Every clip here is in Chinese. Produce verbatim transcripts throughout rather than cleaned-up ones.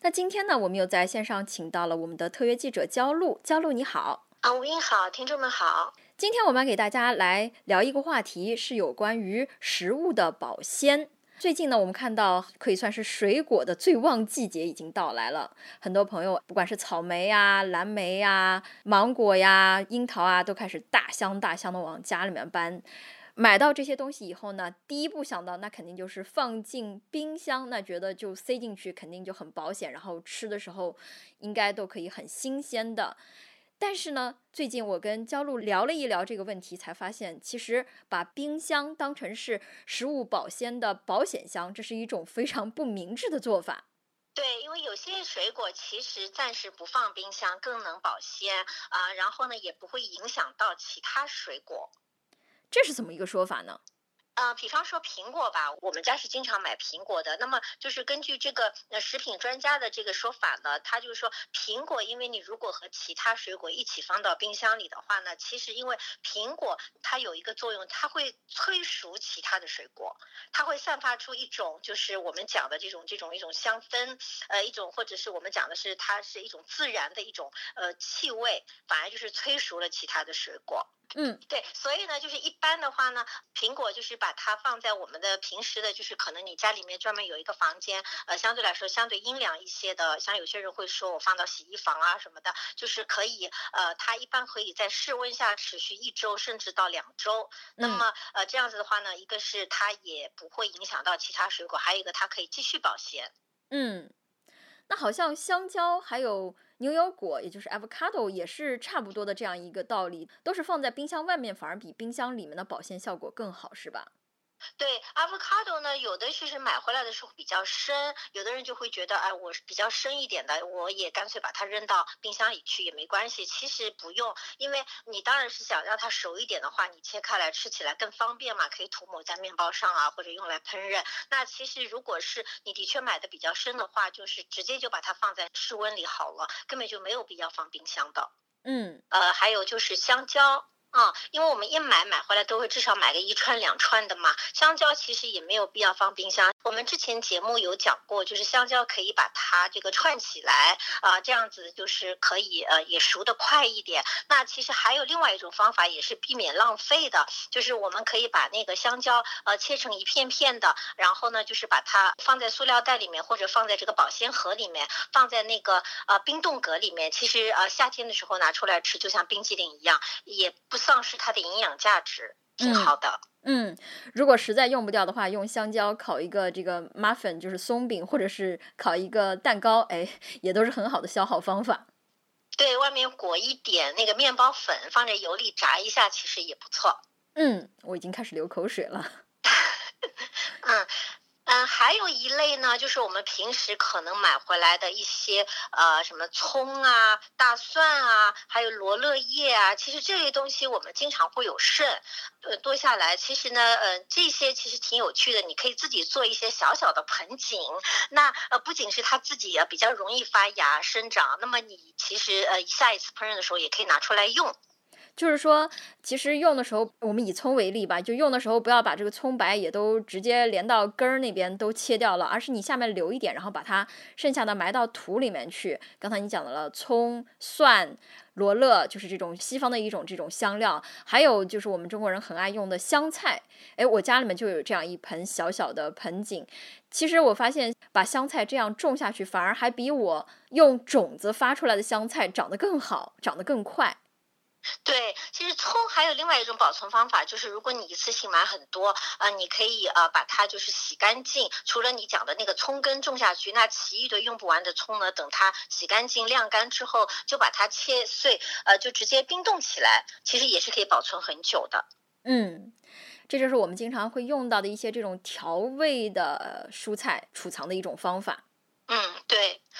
那今天呢，我们又在线上请到了我们的特约记者焦露。焦露你好。 啊，吴英好，听众们好。 今天我们给大家来聊一个话题，是有关于食物的保鲜。最近呢，我们看到可以算是水果的最旺季节已经到来了，很多朋友不管是草莓呀、蓝莓呀、芒果呀、樱桃啊，都开始大箱大箱的往家里面搬。买到这些东西以后呢，第一步想到那肯定就是放进冰箱，那觉得就塞进去肯定就很保险，然后吃的时候应该都可以很新鲜的。但是呢，最近我跟焦露聊了一聊这个问题，才发现其实把冰箱当成是食物保鲜的保险箱，这是一种非常不明智的做法。 对，因为有些水果其实暂时不放冰箱更能保鲜啊、呃然后呢也不会影响到其他水果。 这是怎么一个说法呢？ 呃，比方说苹果吧，我们家是经常买苹果的。那么就是根据这个呃食品专家的这个说法呢，他就是说苹果，因为你如果和其他水果一起放到冰箱里的话呢，其实因为苹果它有一个作用，它会催熟其他的水果，它会散发出一种就是我们讲的这种这种一种香氛，呃，一种或者是我们讲的是它是一种自然的一种呃气味，反而就是催熟了其他的水果。 嗯， 对，所以呢，就是一般的话呢，苹果就是把它放在我们的平时的，就是可能你家里面专门有一个房间，呃，相对来说相对阴凉一些的，像有些人会说我放到洗衣房啊什么的，就是可以，呃，它一般可以在室温下持续一周甚至到两周。那嗯么，呃，这样子的话呢，一个是它也不会影响到其他水果，还有一个它可以继续保鲜。 嗯，那好像香蕉还有牛油果，也就是 avocado 也是差不多的这样一个道理，都是放在冰箱外面，反而比冰箱里面的保鲜效果更好，是吧？ 对，avocado 呢，有的其实买回来的时候比较生，有的人就会觉得，哎，我是比较生一点的，我也干脆把它扔到冰箱里去也没关系。其实不用，因为你当然是想让它熟一点的话，你切开来吃起来更方便嘛，可以涂抹在面包上啊，或者用来烹饪。那其实如果是你的确买的比较生的话，就是直接就把它放在室温里好了，根本就没有必要放冰箱的。 嗯呃，还有就是香蕉。啊、因为我们一买买回来都会至少买个一串两串的嘛，香蕉其实也没有必要放冰箱。我们之前节目有讲过，就是香蕉可以把它这个串起来啊、这样子就是可以呃也熟得快一点。那其实还有另外一种方法，也是避免浪费的，就是我们可以把那个香蕉呃切成一片片的，然后呢就是把它放在塑料袋里面，或者放在这个保鲜盒里面，放在那个呃冰冻格里面。其实呃夏天的时候拿出来吃，就像冰淇淋一样，也不丧失它的营养价值，挺嗯好的。 嗯，如果实在用不掉的话，用香蕉烤一个这个 muffin，就是松饼，或者是烤一个蛋糕，哎，也都是很好的消耗方法。 对，外面裹一点那个面包粉，放在油里炸一下，其实也不错。 嗯，我已经开始流口水了。 嗯。嗯，还有一类呢，就是我们平时可能买回来的一些呃什么葱啊、大蒜啊，还有罗勒叶啊，其实这类东西我们经常会有剩，呃多下来。其实呢，呃这些其实挺有趣的，你可以自己做一些小小的盆景。那呃不仅是它自己呃比较容易发芽生长，那么你其实呃下一次烹饪的时候也可以拿出来用。 就是说，其实用的时候，我们以葱为例吧，就用的时候不要把这个葱白也都直接连到根儿那边都切掉了，而是你下面留一点，然后把它剩下的埋到土里面去。刚才你讲的了，葱、蒜、罗勒，就是这种西方的一种这种香料，还有就是我们中国人很爱用的香菜。哎，我家里面就有这样一盆小小的盆景。其实我发现把香菜这样种下去，反而还比我用种子发出来的香菜长得更好，长得更快。 对，其实葱还有另外一种保存方法，就是如果你一次性买很多，呃，你可以呃把它就是洗干净，除了你讲的那个葱根种下去，那其余的用不完的葱呢，等它洗干净晾干之后，就把它切碎，呃，就直接冰冻起来，其实也是可以保存很久的。 嗯，这就是我们经常会用到的一些这种调味的蔬菜储藏的一种方法。 嗯，对。那另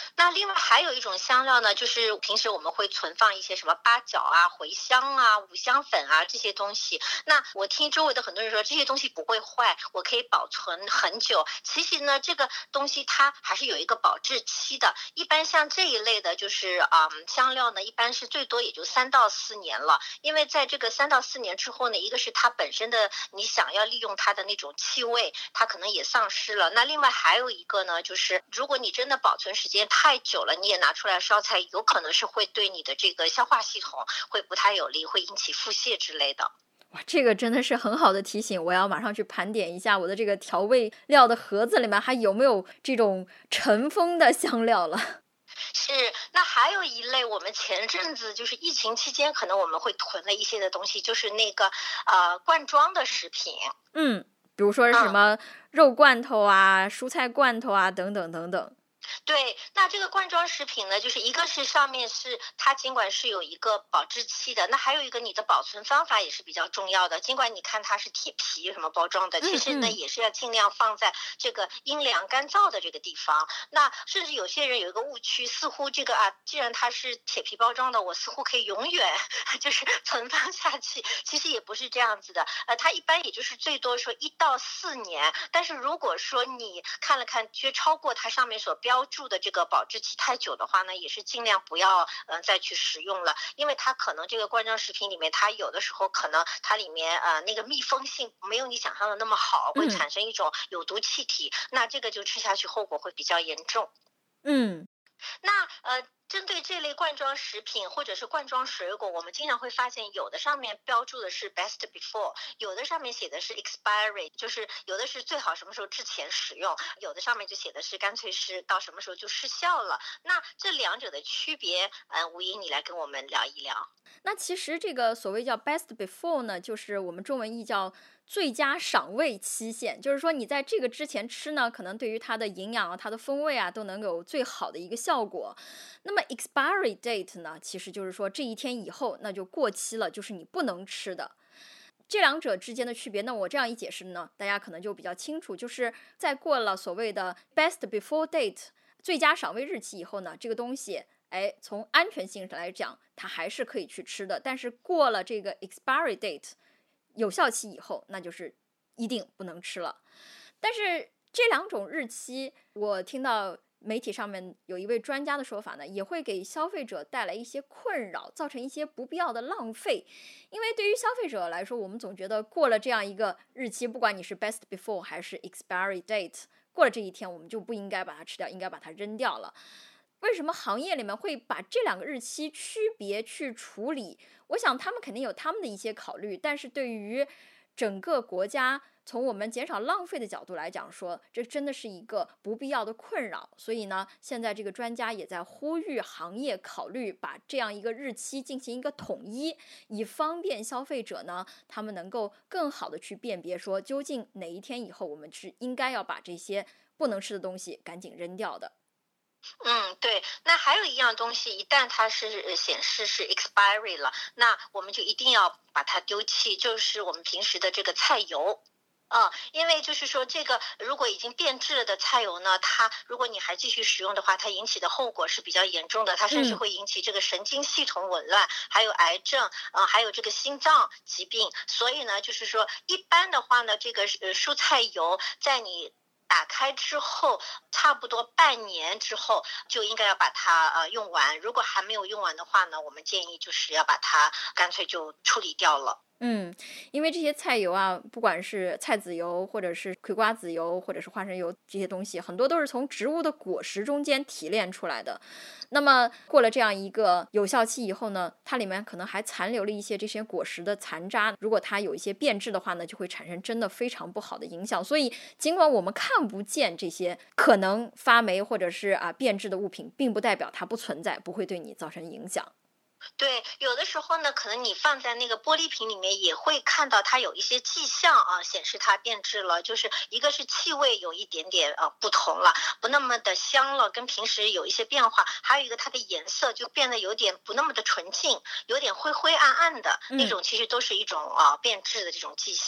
另外还有一种香料呢，就是平时我们会存放一些什么八角啊、茴香啊、五香粉啊这些东西。那我听周围的很多人说这些东西不会坏，我可以保存很久。其实呢，这个东西它还是有一个保质期的。一般像这一类的，就是嗯香料呢，一般是最多也就三到四年了。因为在这个三到四年之后呢，一个是它本身的你想要利用它的那种气味，它可能也丧失了。那另外还有一个呢，就是如果你真的保存时间太久了，你也拿出来烧菜，有可能是会对你的这个消化系统会不太有利，会引起腹泻之类的。 哇，这个真的是很好的提醒，我要马上去盘点一下我的这个调味料的盒子里面还有没有这种尘封的香料了。 是，那还有一类，我们前阵子就是疫情期间，可能我们会囤了一些的东西，就是那个呃罐装的食品。 嗯，比如说是什么肉罐头啊、嗯、蔬菜罐头啊等等等等。 对，那这个罐装食品呢，就是一个是上面是它尽管是有一个保质期的，那还有一个你的保存方法也是比较重要的。尽管你看它是铁皮什么包装的，其实呢也是要尽量放在这个阴凉干燥的这个地方。那甚至有些人有一个误区，似乎这个啊，既然它是铁皮包装的，我似乎可以永远就是存放下去。其实也不是这样子的，呃，它一般也就是最多说一到四年。但是如果说你看了看，觉超过它上面所标标注的这个保质期太久的话呢，也是尽量不要呃再去食用了，因为它可能这个罐装食品里面，它有的时候可能它里面呃那个密封性没有你想象的那么好，会产生一种有毒气体，嗯、那这个就吃下去后果会比较严重。 嗯， 那呃。针对这类罐装食品或者是罐装水果，我们经常会发现有的上面标注的是 best before， 有的上面写的是 expiry， 就是有的是最好什么时候之前使用，有的上面就写的是干脆是到什么时候就失效了。那这两者的区别，呃，吴英你来跟我们聊一聊。 那其实这个所谓叫 best before 呢，就是我们中文译叫最佳赏味期限，就是说你在这个之前吃呢，可能对于它的营养啊、它的风味啊，都能有最好的一个效果。那么 expiry date 呢，其实就是说这一天以后那就过期了，就是你不能吃的。这两者之间的区别，那我这样一解释呢，大家可能就比较清楚，就是在过了所谓的 best before date 最佳赏味日期以后呢，这个东西哎，从安全性上来讲，它还是可以去吃的。但是过了这个 expiry date 有效期以后，那就是一定不能吃了。但是这两种日期，我听到媒体上面有一位专家的说法呢，也会给消费者带来一些困扰，造成一些不必要的浪费。因为对于消费者来说，我们总觉得过了这样一个日期，不管你是 best before 还是 expiry date， 过了这一天，我们就不应该把它吃掉，应该把它扔掉了。为什么行业里面会把这两个日期区别去处理？我想他们肯定有他们的一些考虑，但是对于整个国家从我们减少浪费的角度来讲说，这真的是一个不必要的困扰。所以呢，现在这个专家也在呼吁行业考虑把这样一个日期进行一个统一，以方便消费者呢，他们能够更好的去辨别说，究竟哪一天以后我们是应该要把这些不能吃的东西赶紧扔掉的。 嗯，对，那还有一样东西，一旦它是显示是 expiry 了，那我们就一定要把它丢弃，就是我们平时的这个菜油。嗯，因为就是说这个如果已经变质了的菜油呢，它如果你还继续使用的话，它引起的后果是比较严重的，它甚至会引起这个神经系统紊乱，嗯、还有癌症，呃，还有这个心脏疾病。所以呢，就是说一般的话呢，这个呃蔬菜油在你打开之后，差不多半年之后就应该要把它呃用完。如果还没有用完的话呢，我们建议就是要把它干脆就处理掉了。 嗯，因为这些菜油啊，不管是菜籽油，或者是葵瓜子油，或者是花生油，这些东西很多都是从植物的果实中间提炼出来的。那么过了这样一个有效期以后呢，它里面可能还残留了一些这些果实的残渣，如果它有一些变质的话呢，就会产生真的非常不好的影响。所以尽管我们看不见这些可能发霉或者是啊变质的物品，并不代表它不存在，不会对你造成影响。 对，有的时候呢，可能你放在那个玻璃瓶里面也会看到它有一些迹象啊，显示它变质了。就是一个是气味有一点点呃不同了，不那么的香了，跟平时有一些变化。还有一个它的颜色就变得有点不那么的纯净，有点灰灰暗暗的、嗯、那种，其实都是一种啊变质的这种迹象。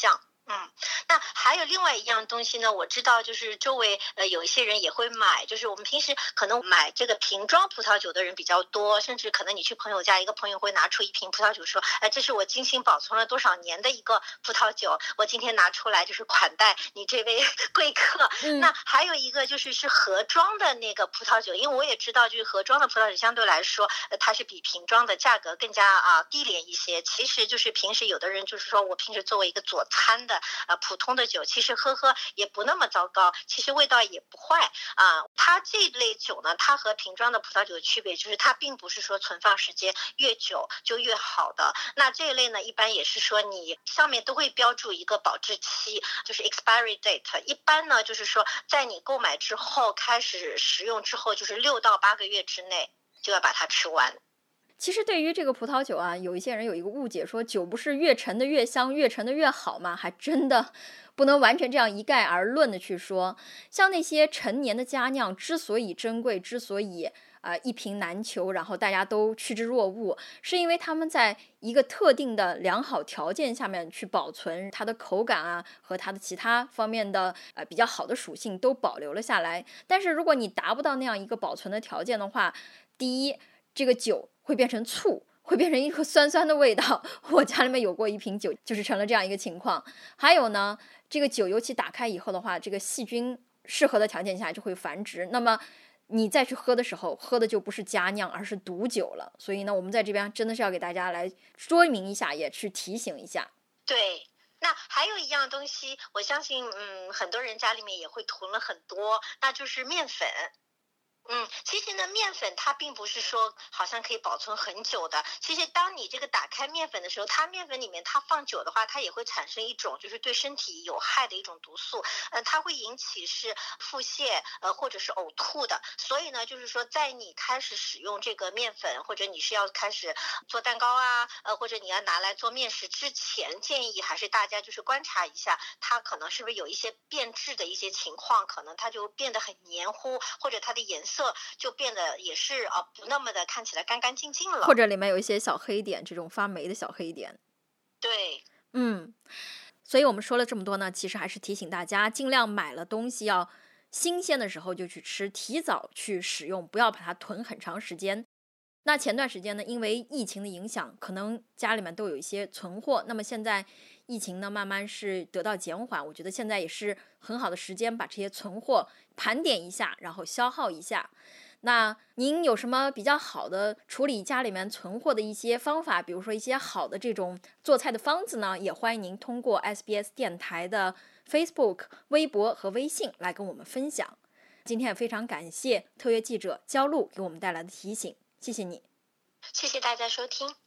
嗯，那还有另外一样东西呢，我知道就是周围呃有一些人也会买，就是我们平时可能买这个瓶装葡萄酒的人比较多，甚至可能你去朋友家，一个朋友会拿出一瓶葡萄酒说，哎，这是我精心保存了多少年的一个葡萄酒，我今天拿出来就是款待你这位贵客。 嗯、 那还有一个就是是盒装的那个葡萄酒，因为我也知道就是盒装的葡萄酒相对来说，呃、它是比瓶装的价格更加啊低廉一些。其实就是平时有的人就是说我平时作为一个佐餐的。呃，普通的酒其实喝喝也不那么糟糕，其实味道也不坏啊、呃。它这类酒呢，它和瓶装的葡萄酒的区别就是它并不是说存放时间越久就越好的。那这一类呢，一般也是说你上面都会标注一个保质期，就是 expiry date。一般呢，就是说在你购买之后开始食用之后，就是六到八个月之内就要把它吃完。 其实对于这个葡萄酒啊，有一些人有一个误解，说酒不是越陈的越香，越陈的越好吗？还真的不能完全这样一概而论的去说。像那些陈年的佳酿之所以珍贵，之所以呃一瓶难求，然后大家都趋之若鹜，是因为他们在一个特定的良好条件下面去保存它的口感啊和它的其他方面的呃比较好的属性都保留了下来。但是如果你达不到那样一个保存的条件的话，第一，这个酒会变成醋，会变成一个酸酸的味道。我家里面有过一瓶酒，就是成了这样一个情况。还有呢，这个酒尤其打开以后的话，这个细菌适合的条件下就会繁殖，那么你再去喝的时候，喝的就不是佳酿，而是毒酒了。所以呢，我们在这边真的是要给大家来说明一下，也去提醒一下。 对。那还有一样东西，我相信，嗯，很多人家里面也会囤了很多，那就是面粉。嗯，其实呢，面粉它并不是说好像可以保存很久的。其实当你这个打开面粉的时候，它面粉里面它放久的话，它也会产生一种就是对身体有害的一种毒素，呃，它会引起是腹泻，呃，或者是呕吐的。所以呢，就是说在你开始使用这个面粉，或者你是要开始做蛋糕啊，呃，或者你要拿来做面食之前，建议还是大家就是观察一下，它可能是不是有一些变质的一些情况，可能它就变得很黏糊，或者它的颜色就变得也是啊、呃、不那么的看起来干干净净了， 或者里面有一些小黑点，这种发霉的小黑点。 对， 嗯，所以我们说了这么多呢，其实还是提醒大家，尽量买了东西要新鲜的时候就去吃，提早去使用，不要把它囤很长时间。那前段时间呢，因为疫情的影响，可能家里面都有一些存货。那么现在疫情呢，慢慢是得到减缓，我觉得现在也是很好的时间，把这些存货盘点一下，然后消耗一下。那您有什么比较好的处理家里面存货的一些方法，比如说一些好的这种做菜的方子呢？也欢迎您通过 S B S 电台的 Facebook、微博和微信来跟我们分享。今天也非常感谢特约记者焦露给我们带来的提醒，谢谢你。 谢谢大家收听。